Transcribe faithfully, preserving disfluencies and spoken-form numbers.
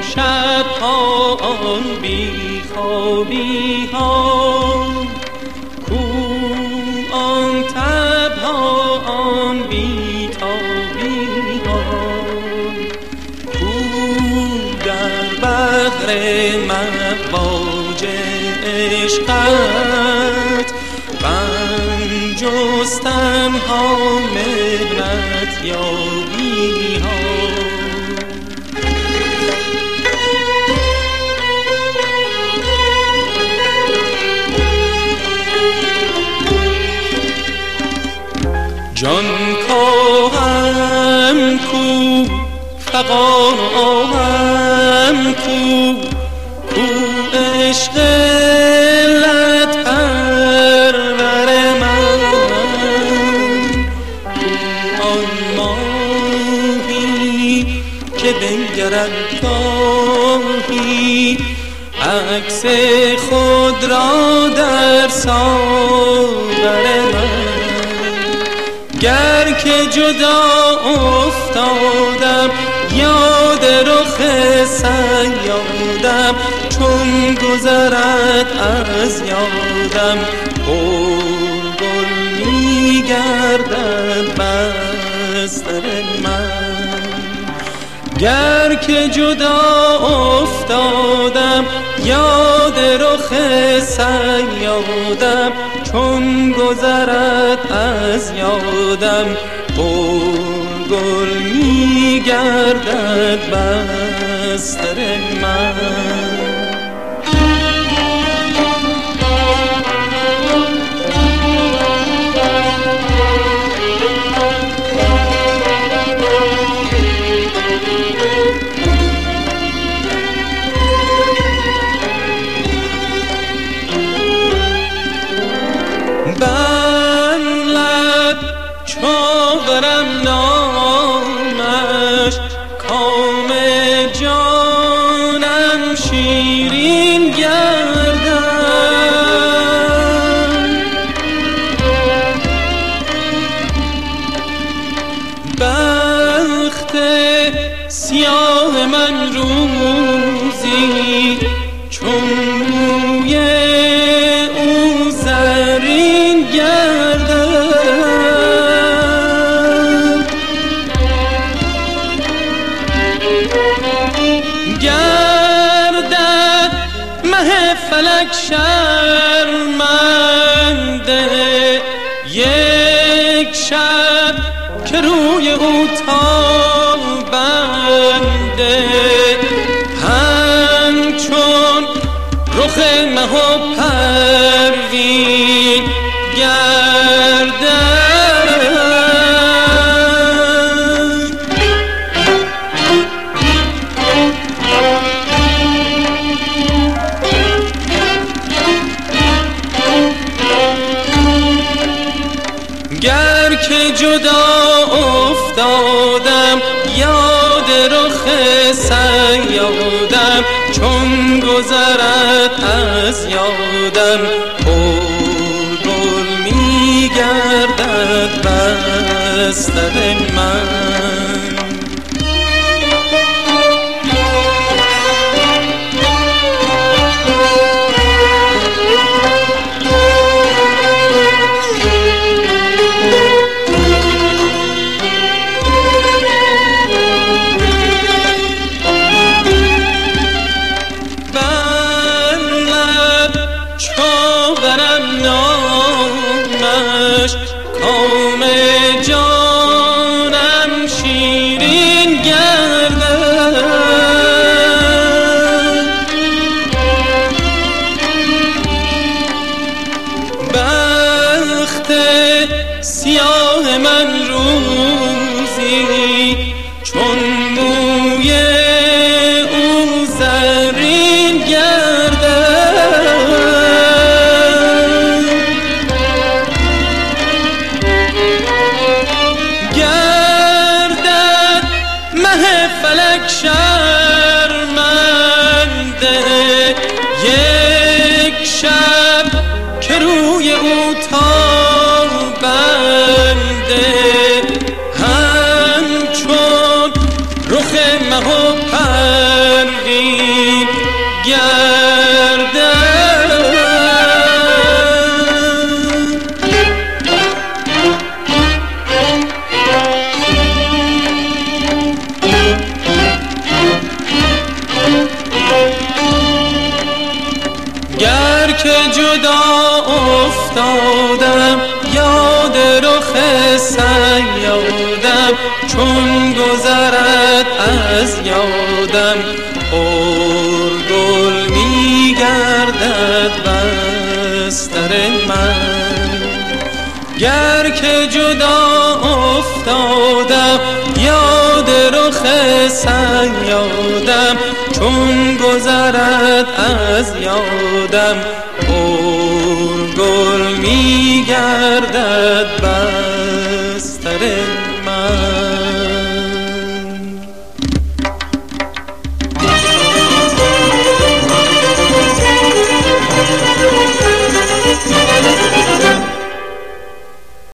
شبها آن بی خوابی ها، کو آن تبها آن بی تابی ها، کو در بحر مواج عشقت جستن ها مهنت یابی ها. جان کاهم کو فغان آهم کو، کو عشق لت پرور من، کو آن ماهی که بنگرد گاهی عکس خود را در ساغر من. گر که جدا افتادم یاد رخ صیادم، چون گذرد از یادم بلبل میگردد بستر من. گر که جدا افتادم یاد رخ صیادم، چون گذرد از یادم بلبل میگردد بستر من. چاقرم نامش کام جانم شیرین گردد، بخت سیاه من روزی چون موی او زرین گردد، گردد مه فلک شرمنده یک شب که روی او تابنده، همچون رخ مه و پروین گردد. گر که جدا افتادم یاد رخ صیادم، چون گذرد از یادم بلبل میگردد بستر من. چاقرم نامش کام جانم شیرین که جدا افتادم یاد رخ صیادم، چون گذرد از یادم پرگل میگردد بستر من. گر که جدا افتادم یاد رخ صیادم، چون گذرد از یادم پرگل میگردد